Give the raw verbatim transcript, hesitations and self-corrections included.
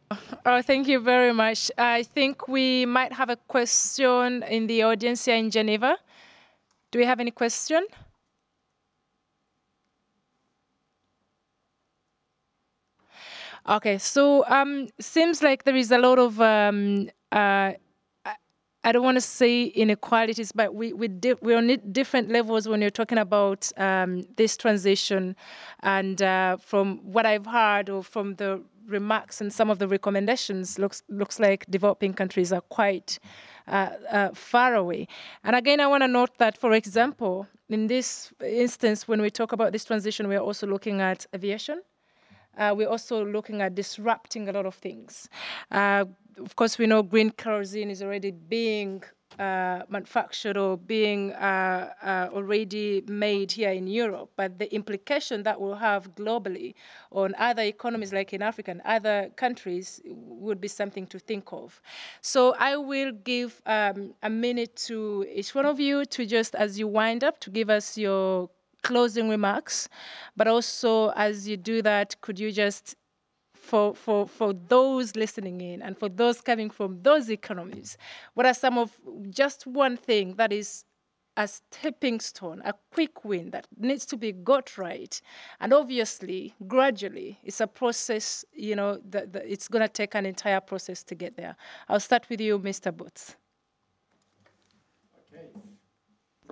Oh, thank you very much. I think we might have a question in the audience here in Geneva. Do we have any question? Okay, so um, seems like there is a lot of um, uh, I, I don't want to say inequalities, but we we di- we're on it- different levels when you're talking about um, this transition, and uh, from what I've heard or from the remarks and some of the recommendations, looks looks like developing countries are quite uh, uh, far away. And again, I want to note that, for example, in this instance, when we talk about this transition, we are also looking at aviation. Uh, we're also looking at disrupting a lot of things. Uh, of course, we know green kerosene is already being uh, manufactured or being uh, uh, already made here in Europe, but the implication that will have globally on other economies like in Africa and other countries would be something to think of. So I will give um, a minute to each one of you to just, as you wind up, to give us your closing remarks, but also as you do that, could you just, for, for, for those listening in and for those coming from those economies, what are some of just one thing that is a stepping stone, a quick win that needs to be got right? And obviously, gradually, it's a process, you know, that it's going to take an entire process to get there. I'll start with you, Mister Boots.